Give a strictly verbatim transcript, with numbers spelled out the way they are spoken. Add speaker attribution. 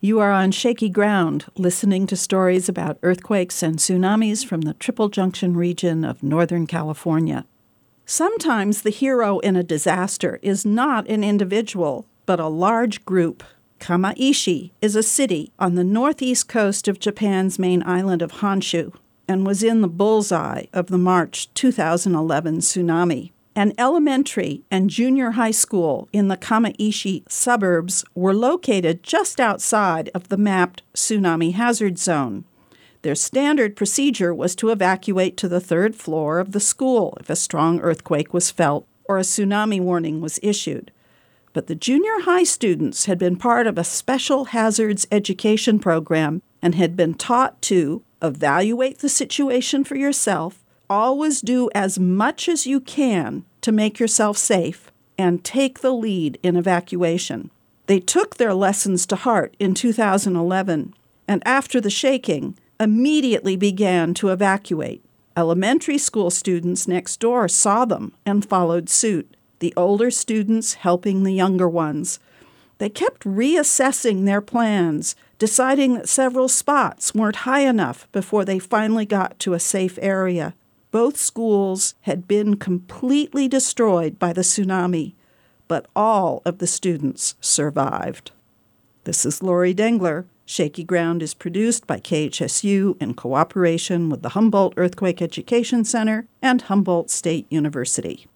Speaker 1: You are on shaky ground, listening to stories about earthquakes and tsunamis from the Triple Junction region of Northern California. Sometimes the hero in a disaster is not an individual, but a large group. Kamaishi is a city on the northeast coast of Japan's main island of Honshu and was in the bullseye of the March two thousand eleven tsunami. An elementary and junior high school in the Kamaishi suburbs were located just outside of the mapped tsunami hazard zone. Their standard procedure was to evacuate to the third floor of the school if a strong earthquake was felt or a tsunami warning was issued. But the junior high students had been part of a special hazards education program and had been taught to evaluate the situation for yourself, always do as much as you can to make yourself safe, and take the lead in evacuation. They took their lessons to heart in two thousand eleven, and after the shaking, immediately began to evacuate. Elementary school students next door saw them and followed suit, the older students helping the younger ones. They kept reassessing their plans, deciding that several spots weren't high enough before they finally got to a safe area. Both schools had been completely destroyed by the tsunami, but all of the students survived. This is Lori Dengler. Shaky Ground is produced by K H S U in cooperation with the Humboldt Earthquake Education Center and Humboldt State University.